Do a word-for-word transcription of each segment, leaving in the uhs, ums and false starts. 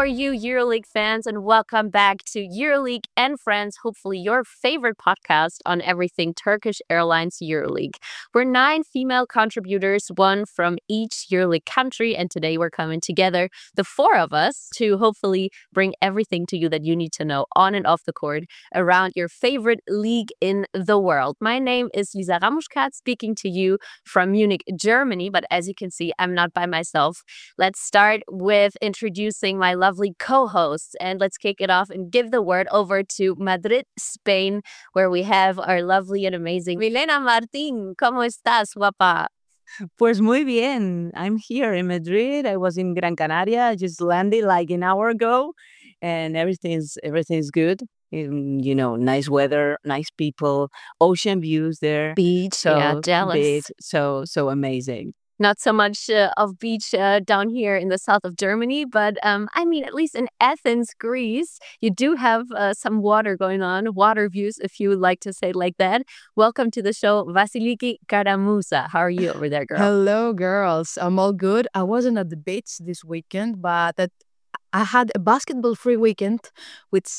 you, EuroLeague fans, and welcome back to EuroLeague and Friends, hopefully your favorite podcast on everything Turkish Airlines EuroLeague. We're nine female contributors, one from each EuroLeague country, and today we're coming together, the four of us, to hopefully bring everything to you that you need to know on and off the court around your favorite league in the world. My name is Lisa Ramuschkat, speaking to you from Munich, Germany, but as you can see, I'm not by myself. Let's start with introducing my lovely co-hosts, and let's kick it off and give the word over to Madrid, Spain, where we have our lovely and amazing Milena Martín. ¿Cómo estás, guapa? Pues muy bien. I'm here in Madrid. I was in Gran Canaria. I just landed like an hour ago, and everything's everything's good. Um, you know, nice weather, nice people, ocean views there. Beach, So yeah, jealous. beach, so so amazing. Not so much uh, of beach uh, down here in the south of Germany, but um, I mean, at least in Athens, Greece, you do have uh, some water going on, water views, if you would like to say it like that. Welcome to the show, Vasiliki Karamusa. How are you over there, girl? Hello, girls. I'm all good. I wasn't at the beach this weekend, but that I had a basketball-free weekend, which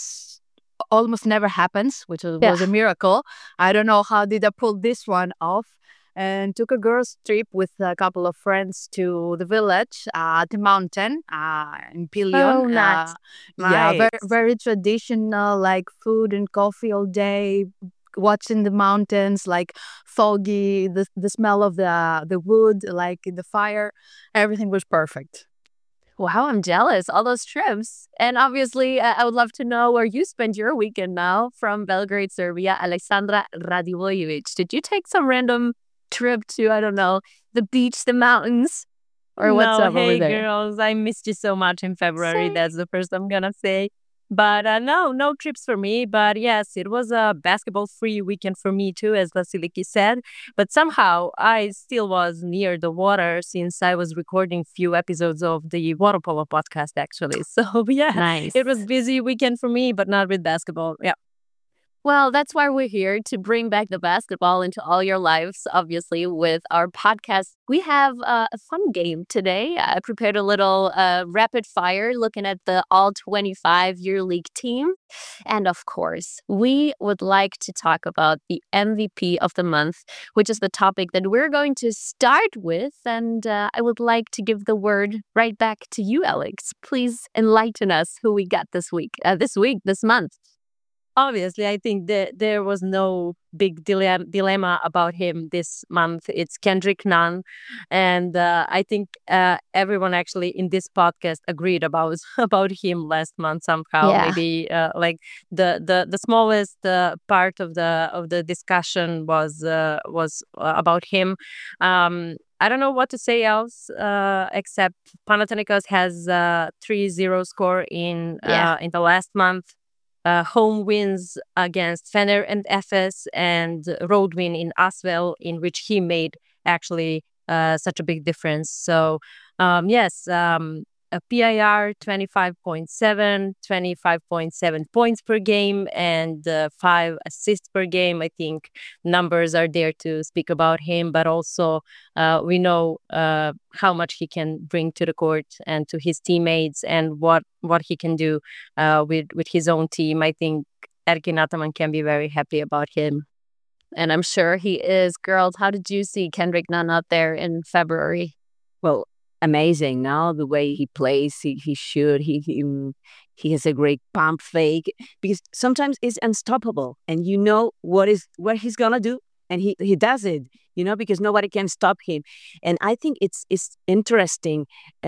almost never happens, which was Yeah. was a miracle. I don't know how did I pull this one off. And took a girls' trip with a couple of friends to the village, uh, the mountain, uh, in Pilion. Oh, nice. Uh, Yeah, very, Nice. very traditional, like food and coffee all day, watching the mountains, like foggy, the the smell of the the wood, like in the fire. Everything was perfect. Wow, I'm jealous. All those trips. And obviously, uh, I would love to know where you spent your weekend now from Belgrade, Serbia. Alexandra Radivojevic. Did you take some random trip to, I don't know, the beach, the mountains? Or what's no, up hey over there? girls, I missed you so much in February. Same. That's the first I'm gonna say. But uh, no, no trips for me. But yes, it was a basketball-free weekend for me too, as Vasiliki said. But somehow I still was near the water since I was recording few episodes of the Water Polo podcast, actually. So yeah, Nice. it was busy weekend for me, but not with basketball. Yeah. Well, that's why we're here, to bring back the basketball into all your lives, obviously, with our podcast. We have uh, a fun game today. I prepared a little uh, rapid fire looking at the all twenty-five EuroLeague team. And of course, we would like to talk about the M V P of the month, which is the topic that we're going to start with. And uh, I would like to give the word right back to you, Alex. Please enlighten us who we got this week, uh, this week, this month. Obviously, I think that there was no big dile- dilemma about him this month. It's Kendrick Nunn. And uh, I think uh, everyone actually in this podcast agreed about about him last month somehow. Yeah. Maybe uh, like the, the, the smallest uh, part of the of the discussion was uh, was uh, about him. Um, I don't know what to say else uh, except Panathinaikos has a three zero score in Yeah. uh, in the last month. Uh, home wins against Fener and Efes, and road win in Asvel, in which he made actually uh, such a big difference. So um, yes, um, a P I R twenty-five point seven, twenty-five point seven points per game, and uh, five assists per game. I think numbers are there to speak about him, but also uh, we know uh, how much he can bring to the court and to his teammates, and what what he can do uh, with with his own team. I think Erkin Ataman can be very happy about him. And I'm sure he is. Girls, how did you see Kendrick Nunn out there in February? Well, amazing. Now the way he plays, he, he should. He, he mm, he has a great pump fake, because sometimes it's unstoppable, and you know what is what he's gonna do, and he he does it. You know, because nobody can stop him. And I think it's it's interesting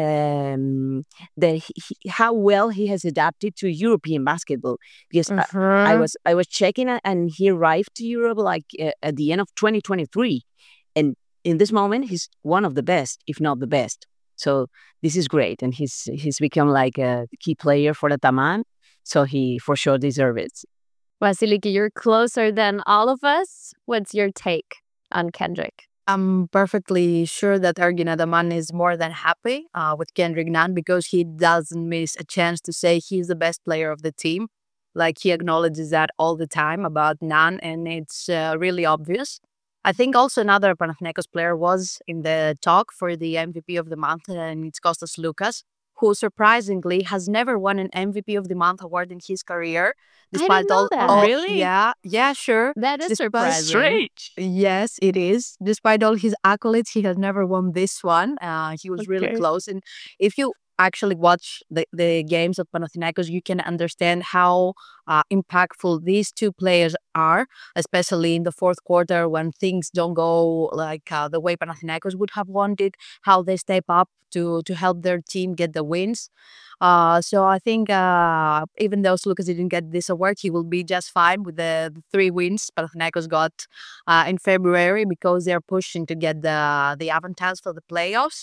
um, that he, he- how well he has adapted to European basketball. Because I, I was I was checking it, and he arrived to Europe like uh, at the end of twenty twenty-three, and in this moment he's one of the best, if not the best. So this is great, and he's he's become like a key player for the Taman. So he for sure deserves it. Vasiliki, you're closer than all of us. What's your take on Kendrick? I'm perfectly sure that Ergin Adaman is more than happy uh, with Kendrick Nunn because he doesn't miss a chance to say he's the best player of the team. Like he acknowledges that all the time about Nunn, and it's uh, really obvious. I think also another Panathinaikos player was in the talk for the M V P of the month, and it's Kostas Lukas, who surprisingly has never won an M V P of the Month award in his career, I despite didn't know all. that. Oh, all really? yeah, yeah, sure. That is Despite- surprising. Strange. Yes, it is. Despite all his accolades, he has never won this one. Uh, he was really Okay. close. And if you actually watch the, the games of Panathinaikos, you can understand how uh, impactful these two players are, especially in the fourth quarter when things don't go like uh, the way Panathinaikos would have wanted, how they step up to, to help their team get the wins. Uh, so I think uh, even though Lucas didn't get this award, he will be just fine with the, the three wins Panathinaikos got uh, in February because they're pushing to get the the advantage for the playoffs.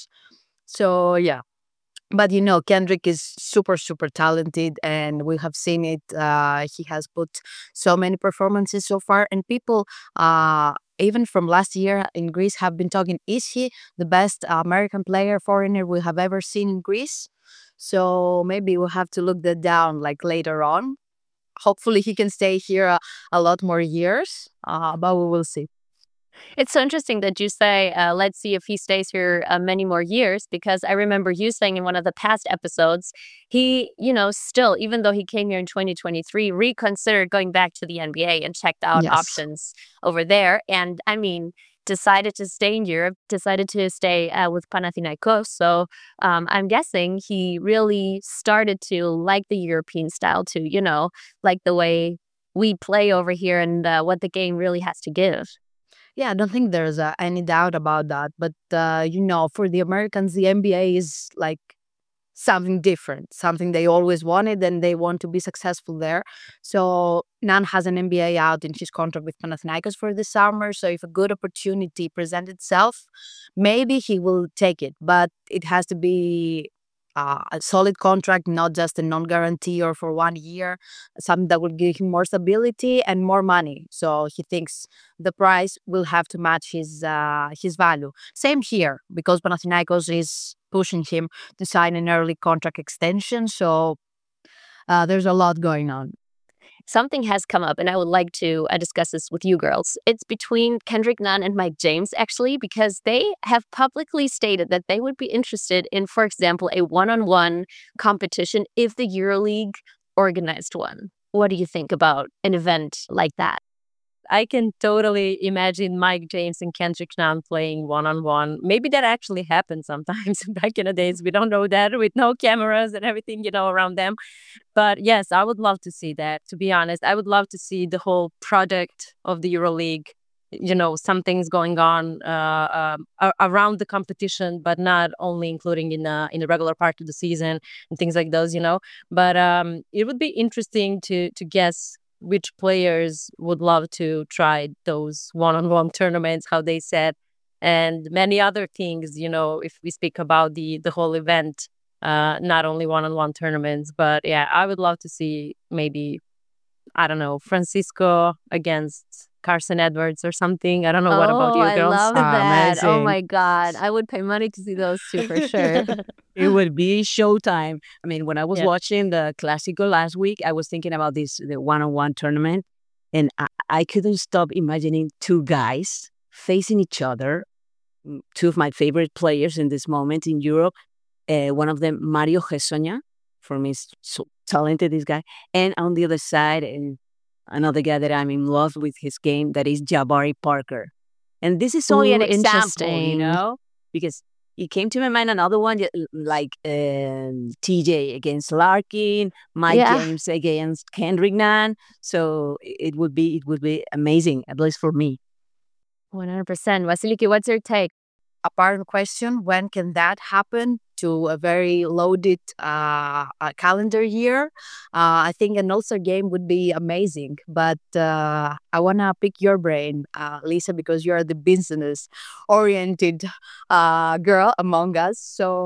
So yeah. But you know, Kendrick is super, super talented, and we have seen it. Uh, he has put so many performances so far, and people, uh, even from last year in Greece, have been talking: is he the best American player, foreigner we have ever seen in Greece? So maybe we'll have to look that down like later on. Hopefully, he can stay here a, a lot more years, uh, but we will see. It's so interesting that you say, uh, let's see if he stays here uh, many more years, because I remember you saying in one of the past episodes, he, you know, still, even though he came here in twenty twenty-three, reconsidered going back to the N B A and checked out Yes. options over there. And I mean, decided to stay in Europe, decided to stay uh, with Panathinaikos. So um, I'm guessing he really started to like the European style too, you know, like the way we play over here and uh, what the game really has to give. Yeah, I don't think there's uh, any doubt about that. But, uh, you know, for the Americans, the N B A is like something different, something they always wanted and they want to be successful there. So Nan has an N B A out in his contract with Panathinaikos for the summer. So if a good opportunity presents itself, maybe he will take it. But it has to be uh, a solid contract, not just a non-guarantee or for one year, something that will give him more stability and more money. So he thinks the price will have to match his uh, his value. Same here, because Panathinaikos is pushing him to sign an early contract extension. So uh, there's a lot going on. Something has come up, and I would like to uh, discuss this with you girls. It's between Kendrick Nunn and Mike James, actually, because they have publicly stated that they would be interested in, for example, a one-on-one competition if the EuroLeague organized one. What do you think about an event like that? I can totally imagine Mike James and Kendrick Nunn playing one-on-one. Maybe that actually happened sometimes back in the days. We don't know that with no cameras and everything, you know, around them. But yes, I would love to see that, to be honest. I would love to see the whole project of the EuroLeague, you know, something's going on uh, um, around the competition, but not only including in the, in the regular part of the season and things like those, you know. But um, it would be interesting to to guess which players would love to try those one-on-one tournaments, how they said, and many other things, you know, if we speak about the the whole event, uh, not only one-on-one tournaments. But yeah, I would love to see maybe, I don't know, Francisco against Carson Edwards or something. I don't know. What about Oh, you I girls? love Ah, that. Oh amazing. my God. I would pay money to see those two for sure. It would be showtime. I mean, when I was Yeah. watching the Clásico last week, I was thinking about this the one-on-one tournament, and I, I couldn't stop imagining two guys facing each other. mm, Two of my favorite players in this moment in Europe. Uh, one of them, Mario Hezonja, for me, is so talented. This guy, and on the other side, and another guy that I'm in love with his game, that is Jabari Parker. And this is only an Ooh, example, you interesting. know, because it came to my mind another one y- like um, T J against Larkin, Mike Yeah. James against Kendrick Nunn. So i- it would be it would be amazing, at least for me. one hundred percent. Vasiliki, what's your take? A part of the question, when can that happen to a very loaded uh, uh, calendar year? Uh, I think an All-Star game would be amazing. But uh, I want to pick your brain, uh, Lisa, because you're the business-oriented uh, girl among us.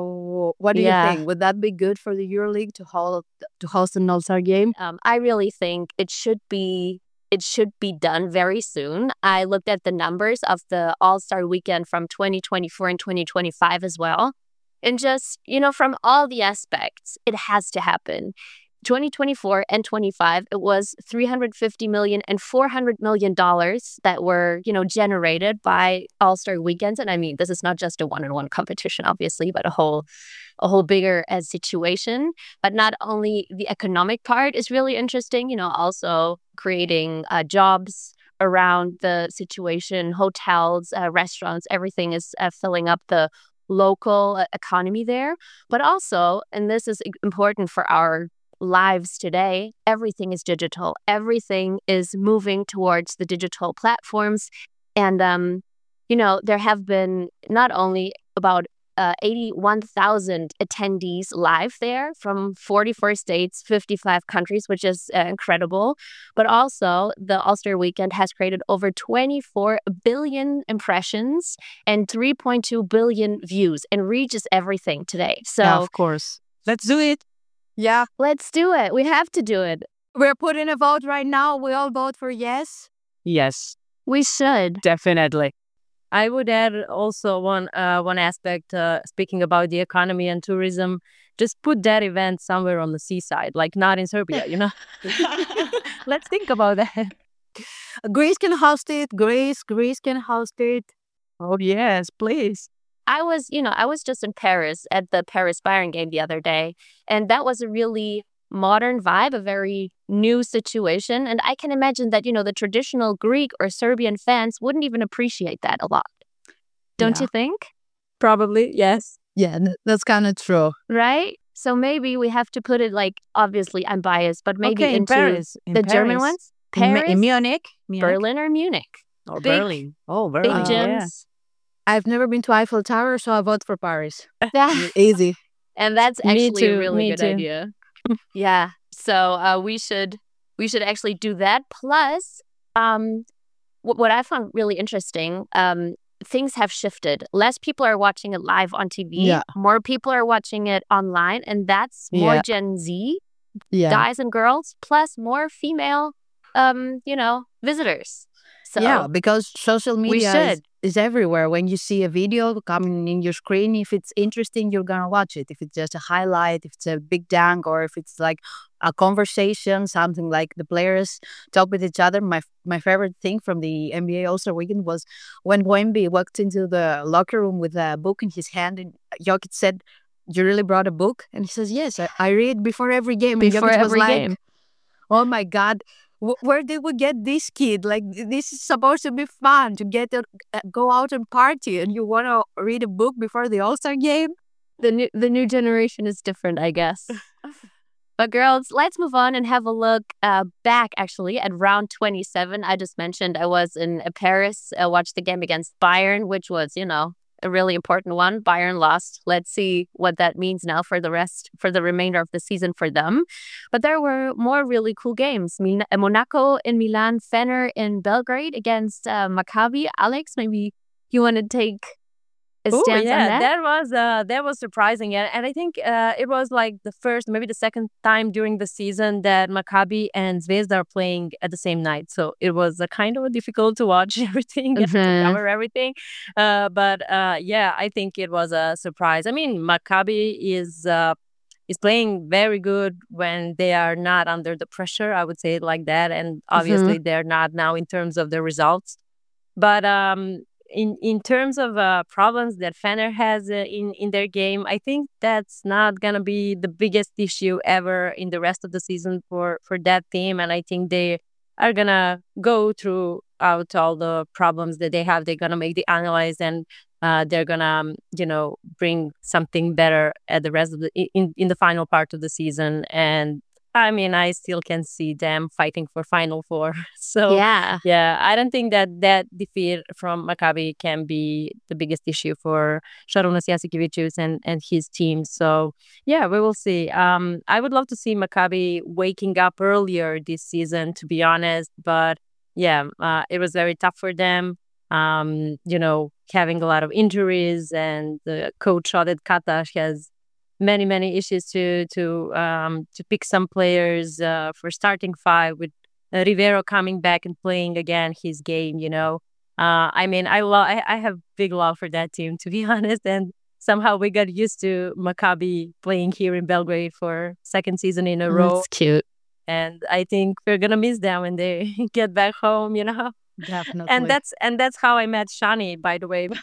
So what do Yeah. you think? Would that be good for the EuroLeague to hold to host an All-Star game? Um, I really think it should be it should be done very soon. I looked at the numbers of the All-Star weekend from twenty twenty-four and twenty twenty-five as well. And just, you know, from all the aspects, it has to happen. twenty twenty-four and twenty-five, it was three hundred fifty million and four hundred million dollars that were, you know, generated by All-Star weekends. And I mean, this is not just a one-on-one competition, obviously, but a whole a whole bigger uh, situation. But not only the economic part is really interesting, you know, also creating uh, jobs around the situation, hotels, uh, restaurants, everything is uh, filling up the local uh, economy there. But also, and this is important for our lives today, everything is digital. Everything is moving towards the digital platforms. And, um, you know, there have been not only about uh, eighty-one thousand attendees live there from forty-four states, fifty-five countries, which is uh, incredible. But also, the All-Star Weekend has created over twenty-four billion impressions and three point two billion views and reaches everything today. So, Yeah, of course. Let's do it. Yeah. let's do it. We have to do it. We're putting a vote right now. We all vote for yes. Yes, We should. definitely. I would add also one uh, one aspect, uh, speaking about the economy and tourism, just put that event somewhere on the seaside, like not in Serbia, you know? Let's think about that. Greece can host it. Greece, Greece can host it. Oh, yes, please. I was, you know, I was just in Paris at the Paris Bayern game the other day, and that was a really modern vibe, a very new situation. And I can imagine that, you know, the traditional Greek or Serbian fans wouldn't even appreciate that a lot. Don't Yeah. you think? Probably, yes. Yeah, th- that's kind of true. Right? So maybe we have to put it like, obviously I'm biased, but maybe Okay, in into Paris. in the German Paris. ones. In Ma- Paris, in Munich. Munich. Berlin, or Munich. Or Big- Berlin. Oh, Big Berlin. gyms. Yeah. I've never been to Eiffel Tower, so I vote for Paris. Yeah. Easy. And that's Me actually a too, really me good too. idea. Yeah. So uh, we should we should actually do that. Plus, um, wh- what I found really interesting, um, things have shifted. Less people are watching it live on T V. Yeah. More people are watching it online, and that's more Yeah. Gen Z Yeah. guys and girls, plus more female, um, you know, visitors. So Yeah, because social we media is, should. is everywhere. When you see a video coming in your screen, if it's interesting, you're gonna watch it. If it's just a highlight, if it's a big dunk, or if it's like a conversation, something like the players talk with each other. My my favorite thing from the N B A All-Star Weekend was when Wemby walked into the locker room with a book in his hand, and Jokic said, "You really brought a book?" And he says, "Yes, I, I read before every game." And Before Jokic was every like, game. "Oh my God, wh- where did we get this kid? Like th- this is supposed to be fun to get to uh, go out and party, and you want to read a book before the All Star game?" The new the new generation is different, I guess. But girls, let's move on and have a look uh, back actually at round twenty-seven. I just mentioned I was in uh, Paris, uh, watched the game against Bayern, which was, you know, a really important one. Bayern lost. Let's see what that means now for the rest, for the remainder of the season for them. But there were more really cool games. Min- uh, Monaco in Milan, Fener in Belgrade against uh, Maccabi. Alex, maybe you want to take a Oh stance yeah, on that? that was uh, that was surprising, and and I think uh, it was like the first, maybe the second time during the season that Maccabi and Zvezda are playing at the same night. So it was uh, kind of difficult to watch everything, and to Mhm. cover everything. Uh, but uh, yeah, I think it was a surprise. I mean, Maccabi is uh, is playing very good when they are not under the pressure. I would say it like that, and obviously they're not now in terms of the results. But um, in in terms of uh, problems that Fener has uh, in in their game, I think that's not gonna be the biggest issue ever in the rest of the season for for that team. And I think they are gonna go throughout all the problems that they have. They're gonna make the analyze, and uh, they're gonna um, you know bring something better at the rest of the in in the final part of the season. And I mean, I still can see them fighting for Final Four. So Yeah. yeah, I don't think that that defeat from Maccabi can be the biggest issue for Šarūnas Jasikevičius and, and his team. So yeah, we will see. Um, I would love to see Maccabi waking up earlier this season, to be honest. But yeah, uh, it was very tough for them. Um, you know, having a lot of injuries, and the coach Oded Kataš has many many issues to to um to pick some players uh, for starting five, with uh, Rivero coming back and playing again his game. You know, uh, I mean, I love I, I have big love for that team, to be honest, and somehow we got used to Maccabi playing here in Belgrade for second season in a Oh, row. that's cute. And I think we're gonna miss them when they get back home, you know. Definitely. And that's and that's how I met Shani, by the way.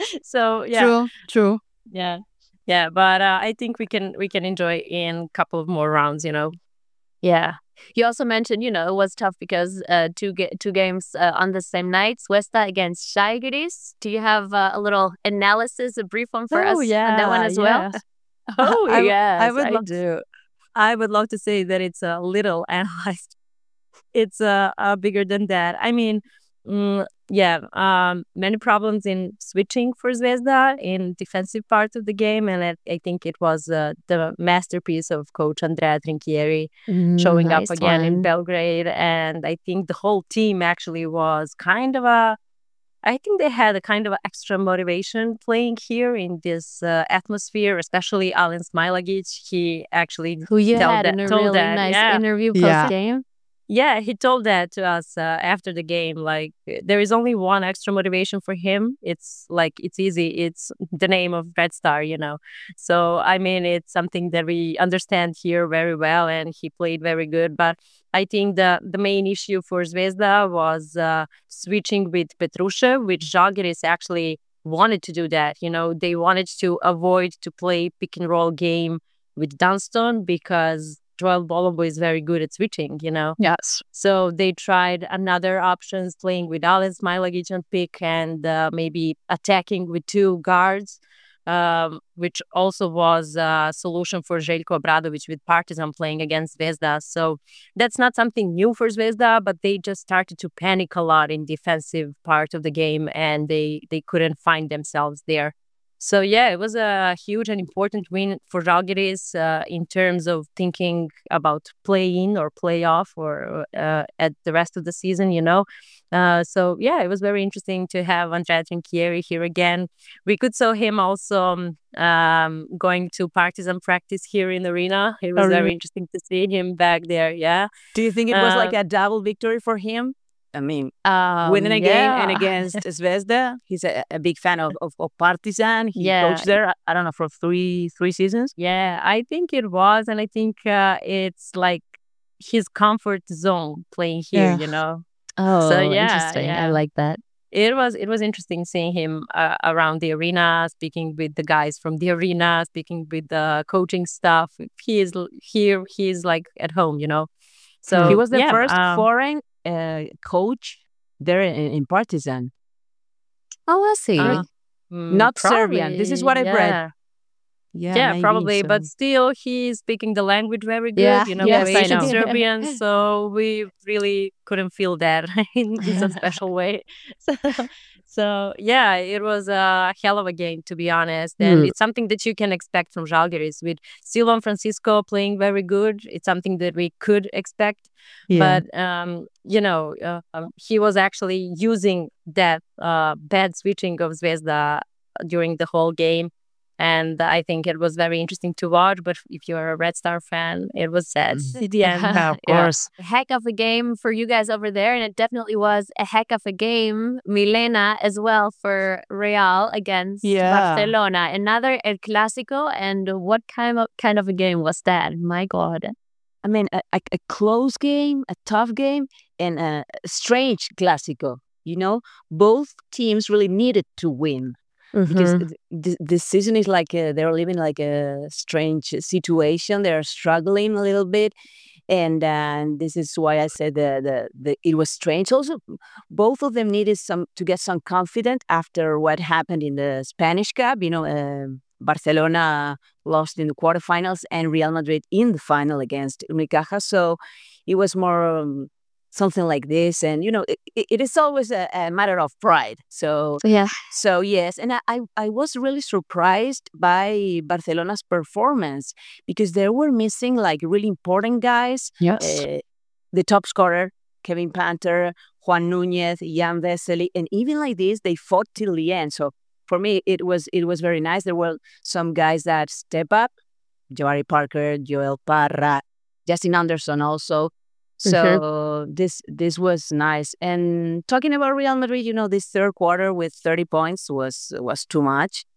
So yeah, true, true. yeah, yeah. But uh, I think we can we can enjoy in a couple of more rounds, you know. Yeah. You also mentioned, you know, it was tough because uh, two ga- two games uh, on the same night. Zvezda against Žalgiris. Do you have uh, a little analysis, a brief one for Oh us on that one yeah, as well? yes. Oh, I, w- yes, I would I love do. to. I would love to say that it's a little analyzed. It's uh, uh bigger than that. I mean, mm, yeah, um, many problems in switching for Zvezda in defensive part of the game, and I, I think it was uh, the masterpiece of coach Andrea Trinchieri Mm, showing up nice again in one. Belgrade, and I think the whole team actually was kind of a. I think they had a kind of a extra motivation playing here in this uh, atmosphere, especially Alen Smailagic. He actually Who you told had that, in a told really that, nice yeah. interview Yeah. post game. Yeah, he told that to us uh, after the game. Like, uh, there is only one extra motivation for him. It's like, it's easy. It's the name of Red Star, you know. So, I mean, it's something that we understand here very well, and he played very good. But I think the, the main issue for Zvezda was uh, switching with Petrushev, which Žalgiris actually wanted to do that. You know, they wanted to avoid to play pick and roll game with Dunston because Joel Bolombo is very good at switching, you know. Yes. So they tried another options, playing with Alen Smailagic on pick and uh, maybe attacking with two guards, um, which also was a solution for Željko Obradovic with Partizan playing against Zvezda. So that's not something new for Zvezda, but they just started to panic a lot in defensive part of the game, and they, they couldn't find themselves there. So yeah, it was a huge and important win for Žalgiris uh, in terms of thinking about play-in or play-off or uh, at the rest of the season, you know. Uh, so yeah, it was very interesting to have Andrea Trinchieri here again. We could saw him also um, um, going to Partizan practice here in the arena. It was Oh, very really? interesting to see him back there. Yeah. Do you think it was like Um, a double victory for him? I mean, Um, winning again and yeah. against Zvezda. He's a, a big fan of, of, of Partizan. He Yeah. coached there, I- I don't know, for three three seasons. Yeah, I think it was, and I think uh, it's like his comfort zone playing here, Yeah. you know. Oh, So yeah, interesting. I yeah. like that. It was it was interesting seeing him uh, around the arena, speaking with the guys from the arena, speaking with the coaching staff. He is l- here. He's like at home, you know. So He was the yeah, first um, foreign uh, coach there in, in Partizan. Oh, I see. uh, mm, Not Serbian. This is what probably, I've read. yeah. Yeah, Yeah, maybe, probably, so- but still, he's speaking the language very good. Yeah, You know, yes, I Croatian, know. Serbian, so we really couldn't feel that in, in some special way. So, so, yeah, it was a hell of a game, to be honest, and Mm. it's something that you can expect from Žalgiris with Silvan Francisco playing very good. It's something that we could expect, Yeah. but um, you know, uh, um, he was actually using that uh, bad switching of Zvezda during the whole game. And I think it was very interesting to watch. But if you're a Red Star fan, it was sad Mhm. at the end. Yeah, of Yeah. course. A heck of a game for you guys over there, and it definitely was a heck of a game, Milena, as well for Real against Yeah. Barcelona. Another El Clásico, and what kind of kind of a game was that? My God. I mean, a, a, a close game, a tough game, and a strange Clásico. You know, both teams really needed to win. Because Mhm. th- th- this season is like uh they're living like a strange situation. They're struggling a little bit, and uh, this is why I said the, the the it was strange. Also, both of them needed some to get some confidence after what happened in the Spanish Cup. You know, uh, Barcelona lost in the quarterfinals and Real Madrid in the final against Unicaja. So it was more. Um, Something like this, and you know, it, it it is always a, a matter of pride. So Yeah. so yes, and I, I I was really surprised by Barcelona's performance because they were missing like really important guys. Yes. Uh, the top scorer, Kevin Panther, Juan Núñez, Jan Vesely, and even like this, they fought till the end. So for me, it was it was very nice. There were some guys that step up, Jabari Parker, Joel Parra, Justin Anderson also. So this this was nice. And talking about Real Madrid, you know, this third quarter with thirty points was was too much.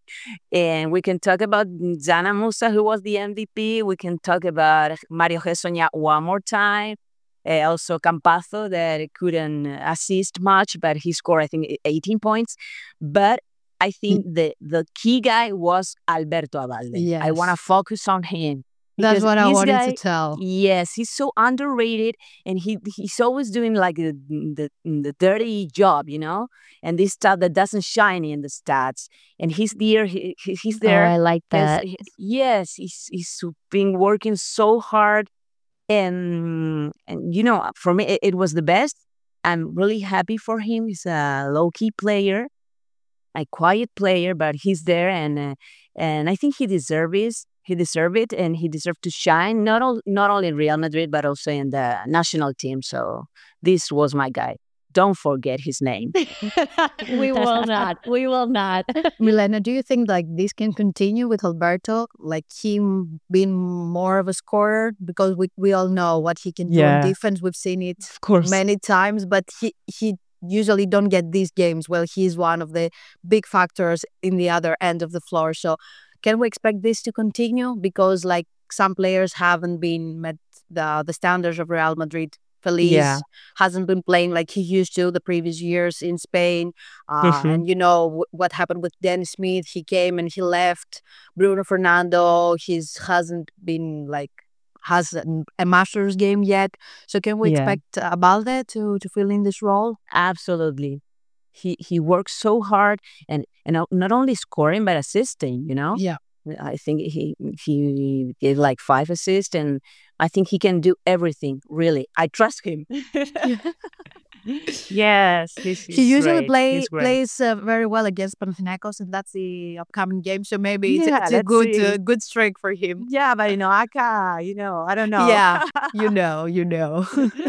And we can talk about Zana Musa, who was the M V P. We can talk about Mario Hezonja one more time. Uh, also Campazzo that couldn't assist much, but he scored, I think, eighteen points. But I think the, the key guy was Alberto Abalde. Yes. I want to focus on him. That's because what I this wanted guy- to tell. Yes, he's so underrated, and he he's always doing like the the, the dirty job, you know, and this stuff that doesn't shine in the stats. And he's there. He, he- he's Oh, there. I like Yes, that. he- yes, he's he's been working so hard, and and you know, for me, it, it was the best. I'm really happy for him. He's a low key player, a quiet player, but he's there, and uh, and I think he deserves it. He deserved it, and he deserved to shine not all, not only in Real Madrid but also in the national team. So this was my guy. Don't forget his name. We will not. We will not. Milena, do you think like this can continue with Alberto, like him being more of a scorer? Because we, we all know what he can do Yeah. on defense. We've seen it Of course. many times, but he he usually don't get these games. Well, he's one of the big factors in the other end of the floor. So can we expect this to continue? Because like some players haven't been met the the standards of Real Madrid. Feliz Yeah. hasn't been playing like he used to the previous years in Spain. Uh, Mhm. And you know w- what happened with Dennis Smith. He came and he left. Bruno Fernando, he's hasn't been like has a, a master's game yet. So can we Yeah. expect uh, Balde to to fill in this role? Absolutely. He he works so hard, and and not- not only scoring but assisting. You know. Yeah. I think he he gave like five assists, and I think he can do everything. Really, I trust him. Yes, he's, He he's usually great. play He's great. plays uh, very well against Panathinaikos, and that's the upcoming game. So maybe it's, Yeah, it's a let's good see. uh, good streak for him. Yeah, but you know, Aka, you know, I don't know. Yeah, you know, you know.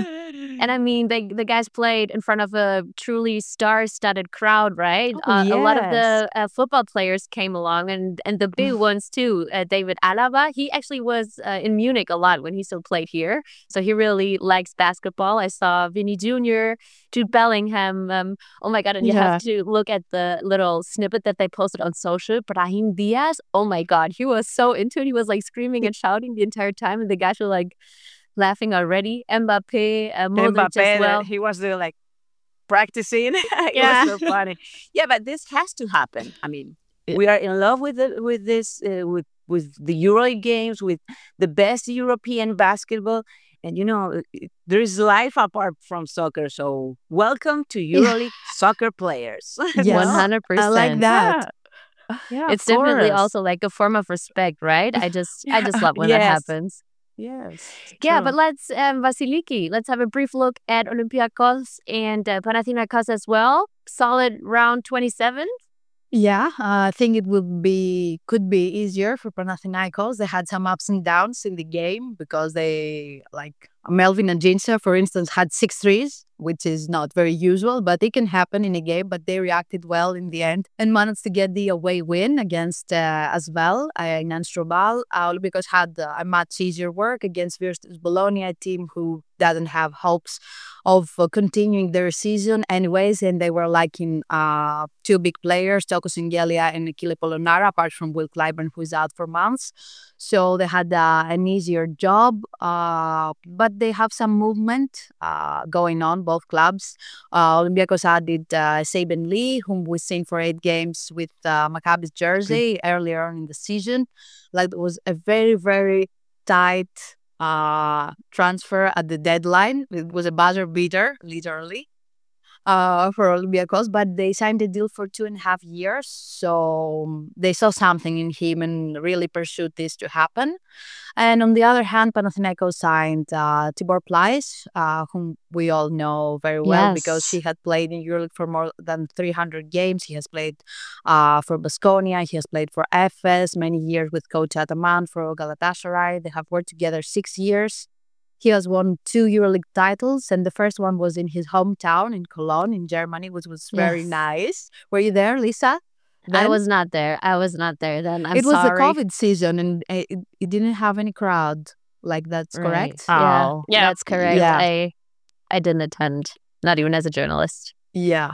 And I mean, they, the guys played in front of a truly star-studded crowd, right? Oh, uh, A lot of yes. the uh, football players came along, and, and the big ones too. Uh, David Alaba, he actually was uh, in Munich a lot when he still played here. So he really likes basketball. I saw Vinny Junior, Jude Bellingham. Um, oh my God, and you have to look at the little snippet that they posted on social. Brahim Diaz, oh my God, he was so into it. He was like screaming and shouting the entire time, and the guys were like laughing already. Mbappe, uh, Modric Mbappe, as well. that he was there like practicing. It Yeah. was so funny. Yeah, but this has to happen. I mean, Yeah. we are in love with the, with this uh, with with the EuroLeague games, with the best European basketball, and you know, it- there is life apart from soccer. So welcome to EuroLeague soccer players. Yes. One hundred I like percent. that. Yeah, It's of definitely course. also like a form of respect, right? I just I just love when that Yes. happens. Yes. Yeah, true. but let's, um, Vasiliki, let's have a brief look at Olympiacos and uh, Panathinaikos as well. Solid round twenty-seven. Yeah, uh, I think it will be could be easier for Panathinaikos. They had some ups and downs in the game because they like Melvin and Jinsa, for instance, had six threes, which is not very usual, but it can happen in a game. But they reacted well in the end and managed to get the away win against uh, as well uh, in Anstrobal. Uh, Olympiacos had uh, a much easier work against Virtus Bologna, a team who doesn't have hopes of uh, continuing their season anyways, and they were lacking uh, two big players, Toko Singelia and Nikile Polonara, apart from Will Clyburn, who is out for months. So they had uh, an easier job, uh, but they have some movement uh, going on, both clubs. Uh, Olympiacos added uh, Saben Lee, whom we've seen for eight games with uh, Maccabi's jersey earlier on in the season. Like, it was a very, very tight uh, transfer at the deadline. It was a buzzer beater, literally, uh, for Olympiacos, but they signed a deal for two and a half years. So um, they saw something in him and really pursued this to happen. And on the other hand, Panathinaikos signed uh, Tibor Pleiss, uh, whom we all know very well because Yes. he had played in EuroLeague for more than three hundred games. He has played uh, for Baskonia. He has played for Efes, many years with Coach Ataman for Galatasaray. They have worked together six years. He has won two EuroLeague titles, and the first one was in his hometown in Cologne, in Germany, which was very Yes. nice. Were you there, Lisa? I Then? was not there. I was not there then. I'm it was sorry. the COVID season, and uh, it, it didn't have any crowd. Like, that's correct? Right. Yeah. Oh. Yeah, that's correct. Yeah. I I didn't attend, not even as a journalist. Yeah.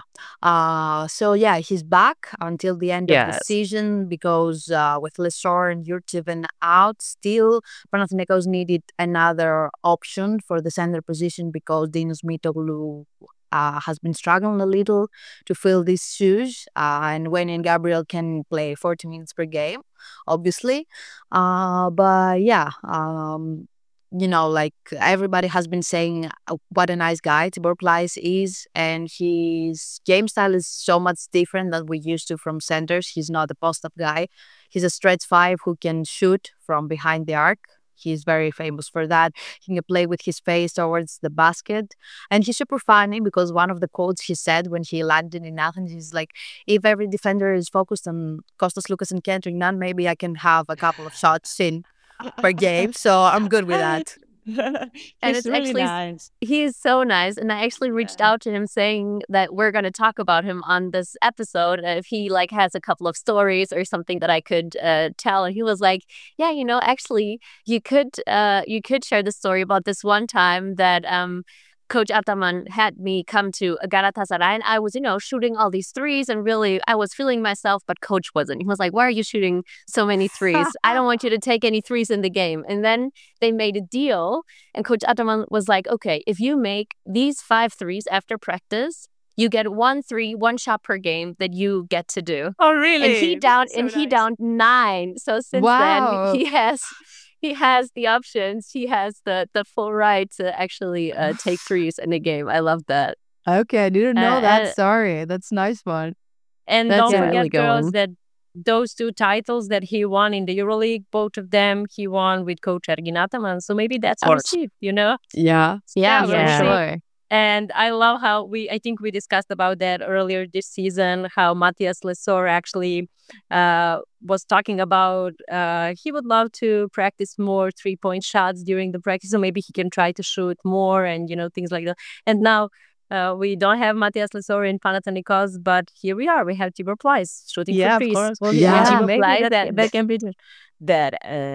Uh, so yeah, he's back until the end of the Yes. season because uh, with Lesor and Jurtjeven out, still Panathinaikos needed another option for the center position because Dinos Mitoglu uh, has been struggling a little to fill these shoes. Uh, and Wayne and Gabriel can play forty minutes per game, obviously. Uh, but yeah, um, you know, like everybody has been saying uh, what a nice guy Tibor Plyce is, and his game style is so much different than we used to from centers. He's not a post-up guy. He's a stretch five who can shoot from behind the arc. He's very famous for that. He can play with his face towards the basket. And he's super funny because one of the quotes he said when he landed in Athens is like, if every defender is focused on Kostas Lukas and Kendrick Nunn, maybe I can have a couple of shots in per game. So I'm good with that. And He's it's really actually nice. he is so nice, and I actually reached Yeah. out to him saying that we're going to talk about him on this episode, uh, if he like has a couple of stories or something that I could uh, tell. And he was like, yeah, you know, actually you could uh you could share the story about this one time that um Coach Ataman had me come to Galatasaray, and I was, you know, shooting all these threes, and really I was feeling myself, but Coach wasn't. He was like, why are you shooting so many threes? I don't want you to take any threes in the game. And then they made a deal, and Coach Ataman was like, okay, if you make these five threes after practice, you get one three, one shot per game that you get to do. Oh, really? And he down So and he nice. downed nine. So since Wow. then he has he has the options. He has the the full right to actually uh, take threes in the game. I love that. Okay, I didn't know Uh, that. uh, Sorry, that's nice one. And That's don't yeah. forget, really girls, going. that those two titles that he won in the EuroLeague, both of them he won with Coach Ergin Ataman. So maybe that's Of a course. receipt, you know? Yeah, Yeah, Yeah, for Yeah. sure. And I love how we, I think we discussed about that earlier this season, how Matthias Lesor actually uh, was talking about uh, he would love to practice more three point shots during the practice. So maybe he can try to shoot more and, you know, things like that. And now uh, we don't have Matthias Lesor in Panathinaikos, but here we are. We have Tibor Plyce shooting Yeah, for of threes. course. Well, Yeah. yeah, Tibor maybe Plyce, that, that- that can be the- that uh,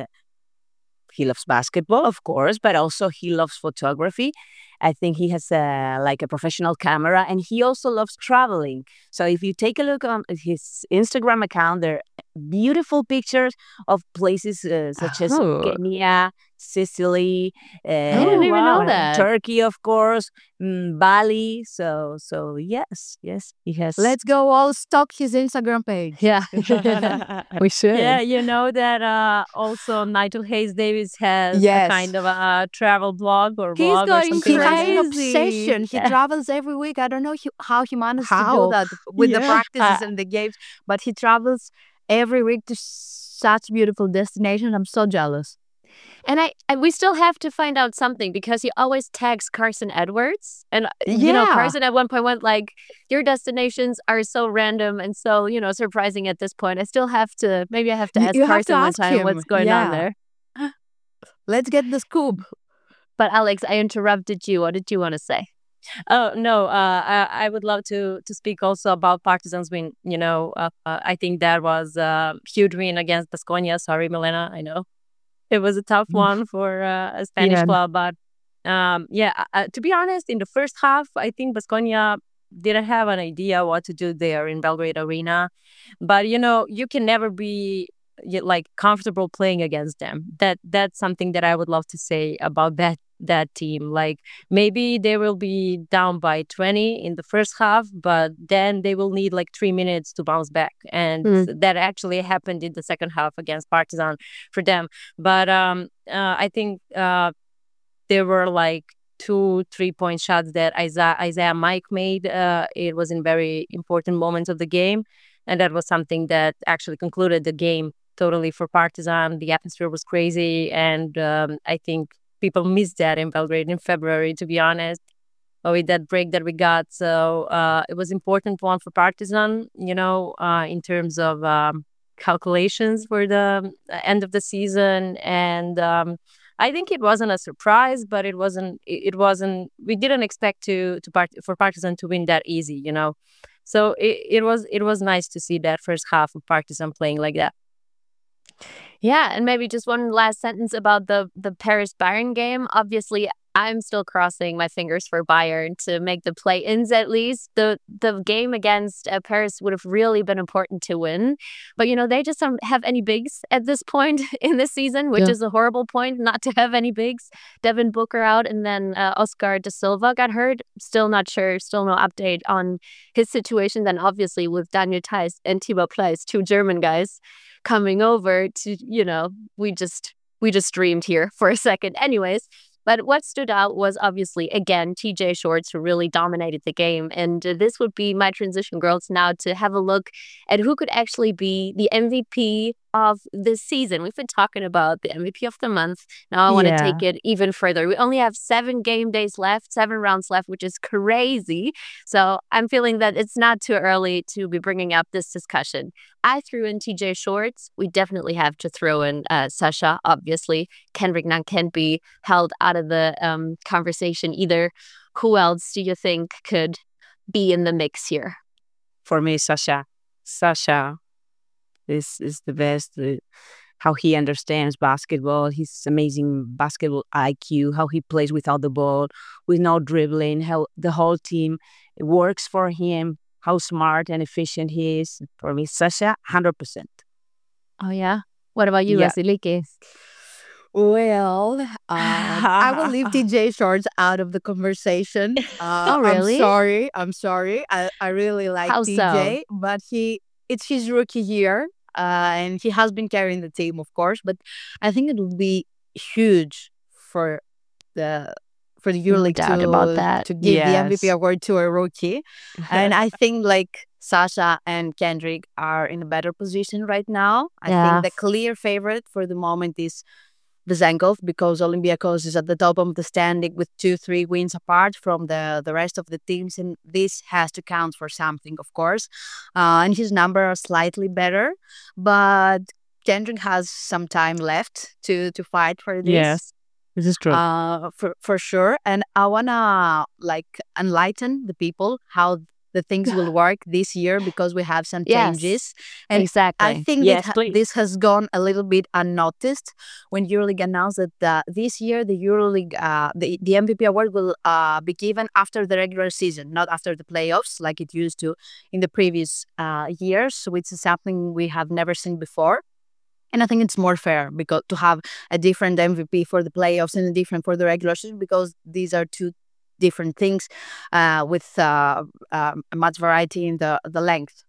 he loves basketball, of course, but also he loves photography. I think he has a, like a professional camera, and he also loves traveling. So if you take a look on his Instagram account, there are beautiful pictures of places uh, such as Oh. Kenya, Sicily, uh, I didn't even know uh, that. Turkey, of course, mm, Bali. So, so yes, yes, he has. let's go all stalk his Instagram page. Yeah. We should. Yeah, you know that uh, also Nigel Hayes Davis has Yes. a kind of a travel blog or He's vlog or going something He like has that. an crazy. obsession. He Yeah. travels every week. I don't know he, how he managed to How? do that with the Yeah. practices Uh, and the games, but he travels every week to such beautiful destinations. I'm so jealous. And I and we still have to find out something because he always tags Carson Edwards. And uh, you know, Yeah. Carson at one point went like, your destinations are so random and so, you know, surprising at this point. I still have to maybe I have to You- ask you have to Carson one ask time him. what's going Yeah. on there. Let's get the scoop. But Alex, I interrupted you. What did you want to say? Oh no, uh, I, I would love to to speak also about Partizan's win. You know, uh, uh, I think that was a huge win against Baskonia. Sorry, Milena, I know it was a tough one for uh, a Spanish Yeah. club, but um, yeah. Uh, uh, to be honest, in the first half, I think Baskonia didn't have an idea what to do there in Belgrade Arena. But you know, you can never be y- like comfortable playing against them. That that's something that I would love to say about that that team. Like maybe they will be down by twenty in the first half, but then they will need like three minutes to bounce back. And Mm. that actually happened in the second half against Partizan for them. But um, uh, I think uh, there were like two three point shots that Isaiah, Isaiah Mike made. Uh, it was in very important moments of the game. And that was something that actually concluded the game totally for Partizan. The atmosphere was crazy. And um, I think people missed that in Belgrade in February, to be honest, uh, with that break that we got. So uh, it was important one for Partizan, you know, uh, in terms of um, calculations for the uh, end of the season. And um, I think it wasn't a surprise, but it wasn't. It it wasn't. We didn't expect to to part for Partizan to win that easy, you know. So it, it was it was nice to see that first half of Partizan playing like that. Yeah, and maybe just one last sentence about the the Paris Bayern game. Obviously, I'm still crossing my fingers for Bayern to make the play-ins at least. The the game against uh, Paris would have really been important to win. But, you know, they just don't have any bigs at this point in this season, which Yeah. is a horrible point not to have any bigs. Devin Booker out, and then uh, Oscar da Silva got hurt. Still not sure, still no update on his situation. Then obviously with Daniel Theiss and Thibaut Pleiss, two German guys coming over to, you know, we just we just dreamed here for a second. Anyways, but what stood out was obviously, again, T J Shorts, who really dominated the game. And uh, this would be my transition, girls, now to have a look at who could actually be the M V P of this season. We've been talking about the M V P of the month. Now I want to Yeah. take it even further. We only have seven game days left, seven rounds left, which is crazy. So I'm feeling that it's not too early to be bringing up this discussion. I threw in T J Shorts. We definitely have to throw in uh, Sasha, obviously. Kendrick Nunn can't be held out of the um, conversation either. Who else do you think could be in the mix here? For me, Sasha. Sasha is is the best. uh, How he understands basketball, his amazing basketball I Q, how he plays without the ball, with no dribbling, how the whole team works for him, how smart and efficient he is. For me, Sasha, one hundred percent. Oh, yeah? What about you, Yeah. Vasiliki? Well, um, I will leave T J Shorts out of the conversation. Uh, Oh, really? I'm sorry. I'm sorry. I, I really like How T so? J, but he it's his rookie year, uh, and he has been carrying the team, of course. But I think it will be huge for the for the No EuroLeague doubt about to that. to give the M V P Yes. award to a rookie, and I think like Sasha and Kendrick are in a better position right now. I Yeah. think the clear favorite for the moment is Vezenkov, because Olympiacos is at the top of the standing with two, three wins apart from the, the rest of the teams, and this has to count for something, of course. Uh, and his number are slightly better, but Kendrick has some time left to to fight for this. Yes, this is true. Uh, for for sure. And I wanna like enlighten the people how the things will work this year, because we have some Yes, changes. And exactly. I think Yes, it ha- please. this has gone a little bit unnoticed when EuroLeague announced that uh, this year the EuroLeague uh, the, the M V P award will uh, be given after the regular season, not after the playoffs like it used to in the previous uh, years, which is something we have never seen before. And I think it's more fair because to have a different M V P for the playoffs and a different for the regular season, because these are two different things uh, with uh, um, much variety in the the length.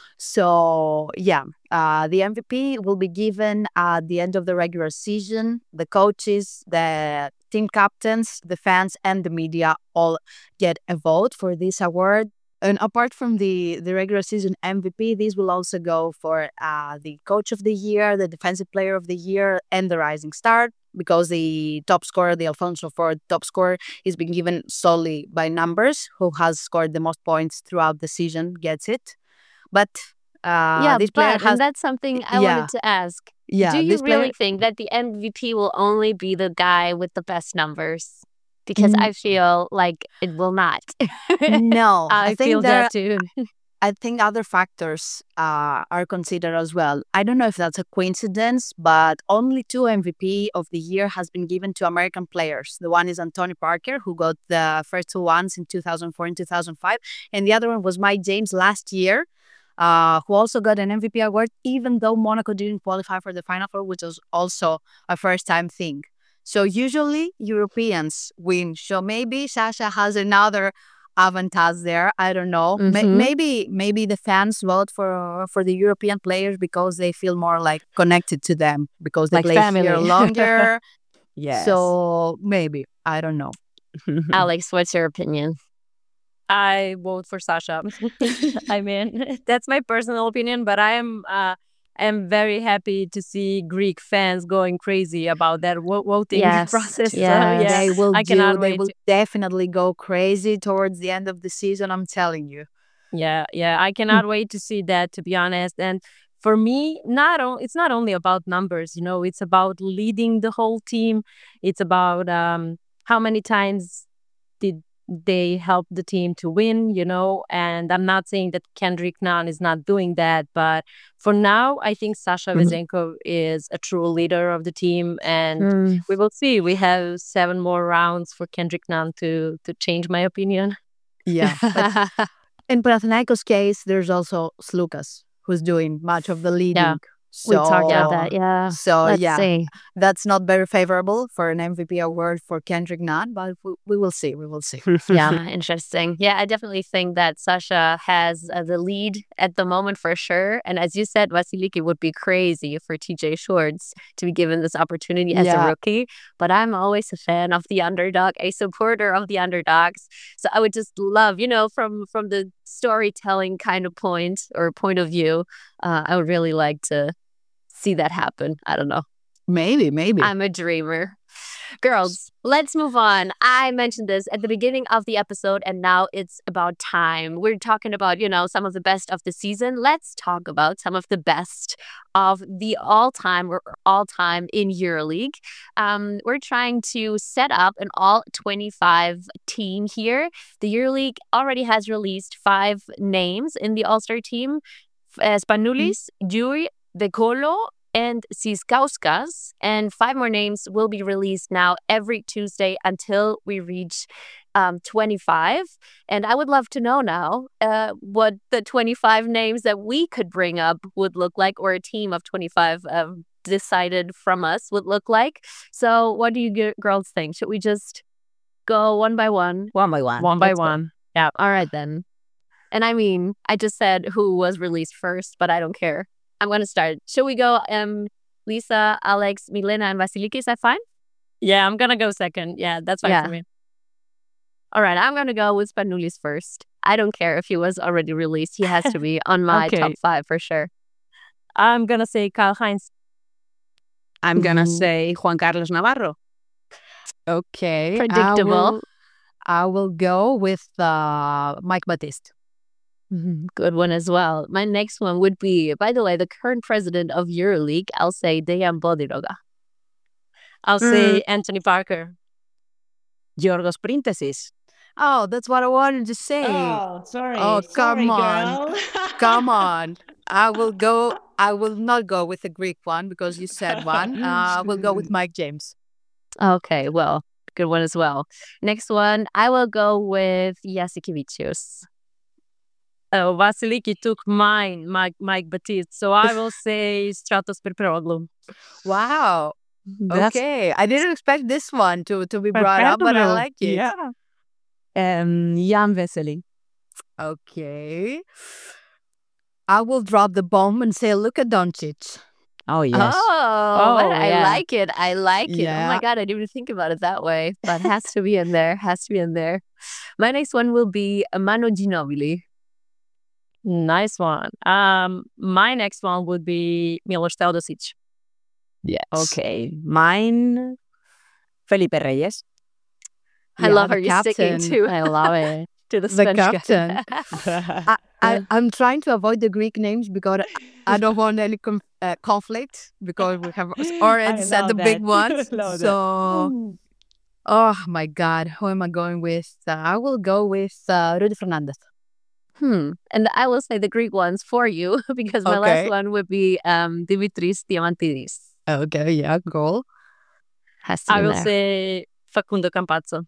So yeah, uh, the M V P will be given at the end of the regular season. The coaches, the team captains, the fans, and the media all get a vote for this award. And apart from the, the regular season M V P, this will also go for uh, the coach of the year, the defensive player of the year, and the rising star, because the top scorer, the Alfonso Ford top scorer, is being given solely by numbers. Who has scored the most points throughout the season gets it. But uh, Yeah, this player but, has, and that's something I yeah, wanted to ask. yeah, Do you this player. really think that the M V P will only be the guy with the best numbers? Because N- I feel like it will not. No, I, I think feel there. that too. I think other factors uh, are considered as well. I don't know if that's a coincidence, but only two M V P of the year has been given to American players. The one is Anthony Parker, who got the first two ones in two thousand four and two thousand five, and the other one was Mike James last year, uh, who also got an M V P award, even though Monaco didn't qualify for the Final Four, which was also a first-time thing. So usually Europeans win. So maybe Sasha has another advantage there. I don't know. May- Mhm. maybe maybe the fans vote for for the European players because they feel more like connected to them because they Like play here family. longer. Yes. So maybe I don't know. Alex, what's your opinion? I vote for Sasha. I mean, that's my personal opinion, but I am uh, I am very happy to see Greek fans going crazy about that vo- voting Yes, process. So, yes. yeah, They will I do. cannot They wait. will to- definitely go crazy towards the end of the season. I'm telling you. Yeah, yeah, I cannot wait to see that. To be honest, and for me, not o- it's not only about numbers. You know, it's about leading the whole team. It's about um, how many times did they help the team to win, you know. And I'm not saying that Kendrick Nunn is not doing that, but for now, I think Sasha Mhm. Vezenko is a true leader of the team, and Mm. we will see. We have seven more rounds for Kendrick Nunn to to change my opinion. Yeah. But in Panathinaikos case, there's also Slukas, who's doing much of the leading. We So, talked about that. Yeah. So, Let's yeah, see. that's not very favorable for an M V P award for Kendrick Nunn, but we, we will see. We will see. Yeah, interesting. Yeah, I definitely think that Sasha has uh, the lead at the moment for sure. And as you said, Vasiliki would be crazy for T J Shorts to be given this opportunity as a Yeah. rookie. But I'm always a fan of the underdog, a supporter of the underdogs. So I would just love, you know, from from the storytelling kind of point or point of view, uh, I would really like to see that happen. I don't know. Maybe, maybe. I'm a dreamer. Girls, let's move on. I mentioned this at the beginning of the episode, and now it's about time. We're talking about, you know, some of the best of the season. Let's talk about some of the best of the all-time or all-time in EuroLeague. Um, we're trying to set up an all twenty-five team here. The EuroLeague already has released five names in the All-Star team. Uh, Spanoulis, Yuri, De Colo, and Siskauskas, and five more names will be released now every Tuesday until we reach um, twenty-five. And I would love to know now uh, what the twenty-five names that we could bring up would look like, or a team of twenty-five um, decided from us would look like. So what do you g- girls think? Should we just go one by one? One by one. One by Let's go. one. Yeah. All right, then. And I mean, I just said who was released first, but I don't care. I'm going to start. Should we go um, Lisa, Alex, Milena, and Vasiliki? Is that fine? Yeah, I'm gonna go second. Yeah, that's fine Yeah. for me. All right, I'm going to go with Spanoulis first. I don't care if he was already released. He has to be on my Okay. top five for sure. I'm gonna say Karl Heinz. I'm gonna Mhm. say Juan Carlos Navarro. Okay. Predictable. I will, I will go with uh, Mike Batiste. Mhm, good one as well. My next one would be, by the way, the current president of EuroLeague. I'll say Dejan Bodiroga. I'll say Anthony Parker. Yorgos Printesis. Oh, that's what I wanted to say. sorry. Oh, come sorry, on. girl. Come on. I will go. I will not go with the Greek one because you said one. Uh, I will go with Mike James. Okay, well, good one as well. Next one, I will go with Jasikevicius. Oh, Vasiliki took mine, Mike, Mike Batiste. So I will say Stratos Perperoglu. Wow. That's Okay. I didn't expect this one to, to be brought up, but I like it. Yeah. Um, Jan Vesely. Okay. I will drop the bomb and say Luka Doncic. Oh, yes. Oh, what- I yeah. like it. I like it. Oh Yeah. my God, I didn't even think about it that way. But has to be in there. Has to be in there. My next one will be Manu Ginobili. Nice one. Um, my next one would be Milos Teodosic. Yes. Okay. Mine, Felipe Reyes. I Yeah, love the how you're sticking captain. to I love it. to the, The Spanish guy. captain. I, I, I'm trying to avoid the Greek names because I don't want any com- uh, conflict because we have already I said love the big that. ones. Love that. So, oh my God, who am I going with? Uh, I will go with uh, Rudy Fernandez. Hmm. And I will say the Greek ones for you because my Okay. last one would be um, Dimitris Diamantidis. Okay, yeah, goal. Has to be I in will there. say Facundo Campazzo.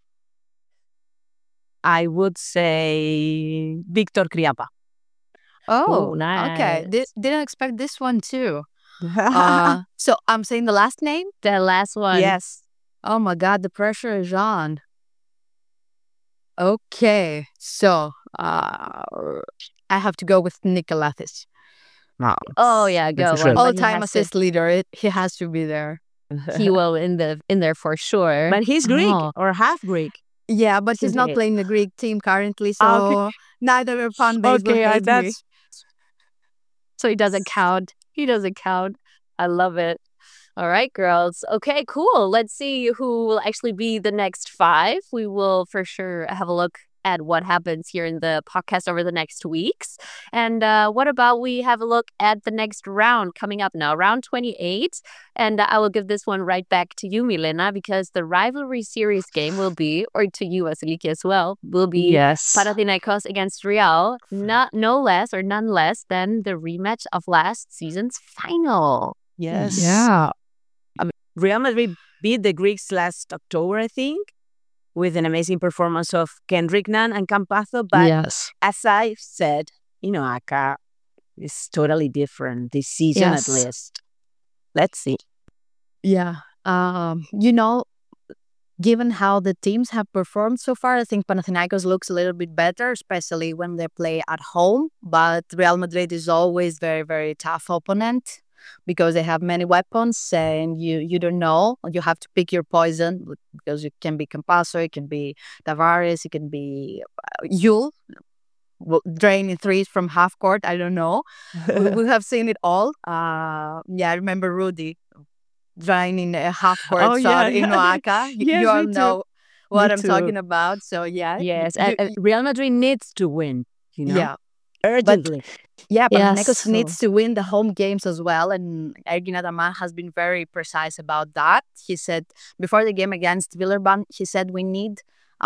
I would say Victor Kriapa. Oh, Ooh, okay. Di- nice. didn't expect this one too. Uh, so I'm saying the last name? The last one. yes. Oh my God, the pressure is on. Okay, so uh, I have to go with Nikolathis. No. Oh yeah, go for sure. one. But he All-time has to- assist leader. It, he has to be there. He will in the in there for sure. But he's Greek Oh. or half Greek. Yeah, but he's not Okay. playing the Greek team currently, so Ah, okay. neither your fan base will Okay, I, hate me. that's So he doesn't count. He doesn't count. I love it. All right, girls. Okay, cool. Let's see who will actually be the next five. We will for sure have a look at what happens here in the podcast over the next weeks. And uh, what about we have a look at the next round coming up now, round twenty-eight. And uh, I will give this one right back to you, Milena, because the rivalry series game will be, or to you, Vasiliki, as well, will be Yes. Panathinaikos against Real, not no less or none less than the rematch of last season's final. Yes. Yeah. Real Madrid beat the Greeks last October, I think, with an amazing performance of Kendrick Nunn and Campazzo. But yes. as I said, you know, Aka is totally different this season Yes. at least. Let's see. Yeah. Um, you know, given how the teams have performed so far, I think Panathinaikos looks a little bit better, especially when they play at home. But Real Madrid is always very, very tough opponent because they have many weapons and you, you don't know. You have to pick your poison because it can be Campazzo, it can be Tavares, it can be uh, Yul, w- draining threes from half court. I don't know. we, we have seen it all. Uh, yeah, I remember Rudy draining a half court Oh, shot yeah, in yeah. Oaxaca. You, Yes, you all me too. know what Me I'm too. talking about. So yeah, Yes. you- And, and Real Madrid needs to win, you know, yeah, urgently. yeah. But Yes. Panathinaikos needs to win the home games as well, and Ergin Ataman has been very precise about that. He said before the game against Villeurbanne, he said we need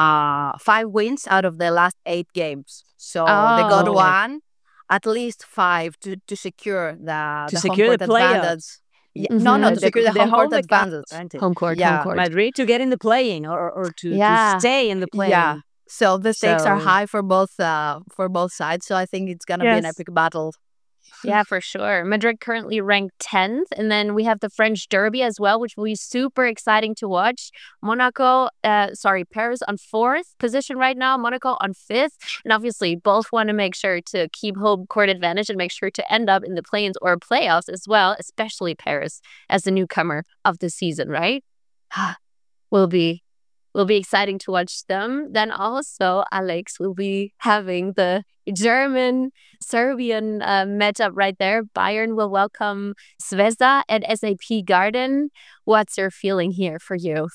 uh five wins out of the last eight games. So they got Oh. one, at least five to to secure the To the secure home the court playoffs. advantage. Yeah, No, Mhm. no, to The- secure the, the home court home advantage. advantage. Home court, Yeah. home court. Madrid to get in the playing or, or to, Yeah. to stay in the playing. Yeah. So the stakes are So- high for both uh for both sides. So I think it's gonna be an Yes. epic battle. Yeah, for sure. Madrid currently ranked tenth. And then we have the French Derby as well, which will be super exciting to watch. Monaco, uh, sorry, Paris on fourth position right now, Monaco on fifth. And obviously, both want to make sure to keep home court advantage and make sure to end up in the play-ins or playoffs as well, especially Paris as the newcomer of the season, right? will be will be exciting to watch them. Then also, Alex will be having the German Serbian uh, matchup right there. Bayern will welcome Zvezda at S A P Garden. What's your feeling here for you?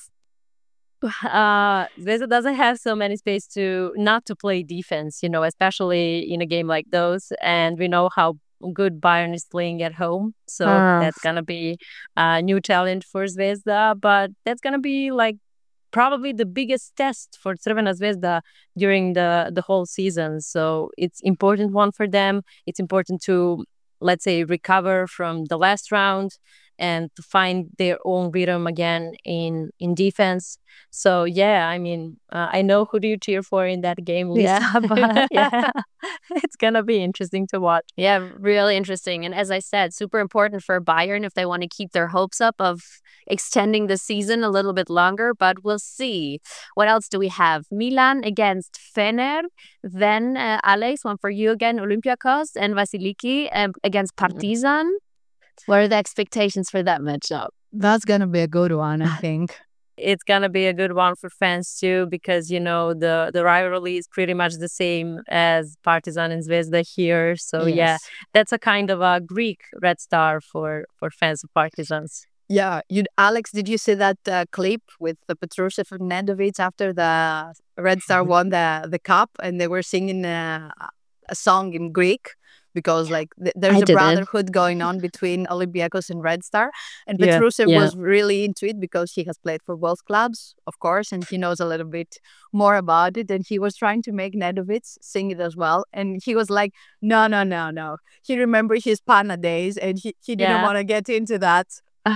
uh Zvezda doesn't have so many space to not to play defense, you know, especially in a game like those. And we know how good Bayern is playing at home, so Ah. that's gonna be a new challenge for Zvezda. But that's gonna be like probably the biggest test for Crvena Zvezda during the the whole season. So it's important one for them. It's important to, let's say, recover from the last round and to find their own rhythm again in in defense. So yeah, I mean, uh, I know who do you cheer for in that game, Lisa, Yeah. but yeah, it's gonna be interesting to watch. Yeah, really interesting. And as I said, super important for Bayern if they want to keep their hopes up of extending the season a little bit longer, but we'll see. What else do we have? Milan against Fener. Then, uh, Alex, one for you again, Olympiacos, and Vasiliki um, against Partizan. What are the expectations for that matchup? That's gonna be a good one, I think. It's gonna be a good one for fans too, because you know the the rivalry is pretty much the same as Partizan and Zvezda here. So yeah, Yes. that's a kind of a Greek Red Star for for fans of Partizans. Yeah, you, Alex, did you see that uh, clip with the Petrusev and Nedovic after the Red Star won the the cup and they were singing uh, a song in Greek because like th- there's I a didn't. brotherhood going on between Olympiacos and Red Star, and Yeah, Petrusev yeah. was really into it because he has played for both clubs, of course, and he knows a little bit more about it. And he was trying to make Nedovic sing it as well, and he was like, "No, no, no, no." He remembered his Pana days, and he, he didn't Yeah. want to get into that.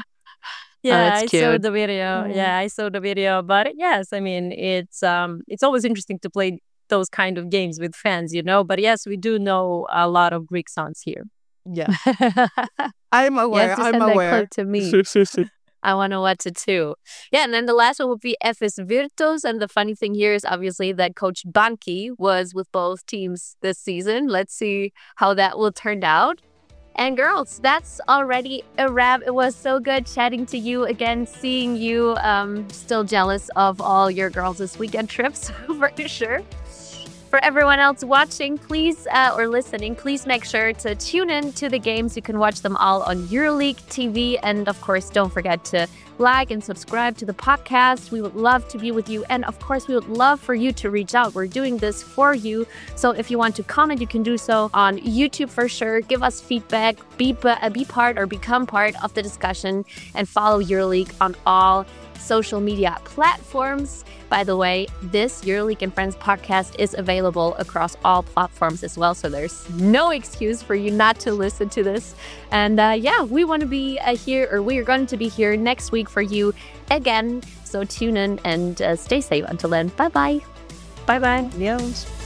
Yeah, that's I saw cute. the video. Mm. Yeah, I saw the video. But yes, I mean, it's um, it's always interesting to play those kind of games with fans, you know. But yes, we do know a lot of Greek songs here. Yeah, I'm You aware. have to I'm send that aware. clip to me. I want to watch it too. Yeah, and then the last one would be F S Virtus. And the funny thing here is obviously that Coach Banki was with both teams this season. Let's see how that will turn out. And girls, that's already a wrap. It was so good chatting to you again, seeing you. Um, still jealous of all your girls' weekend trips for sure. For everyone else watching, please, uh, or listening, please make sure to tune in to the games. You can watch them all on EuroLeague T V. And of course, don't forget to like and subscribe to the podcast. We would love to be with you. And of course, we would love for you to reach out. We're doing this for you. So if you want to comment, you can do so on YouTube for sure. Give us feedback, be, uh, be part or become part of the discussion, and follow EuroLeague on all social media platforms. By the way, this EuroLeague and Friends podcast is available across all platforms as well, so there's no excuse for you not to listen to this. And uh, yeah, we want to be uh, here, or we are going to be here next week for you again. So tune in and uh, stay safe until then. Bye-bye. Bye-bye. Adios.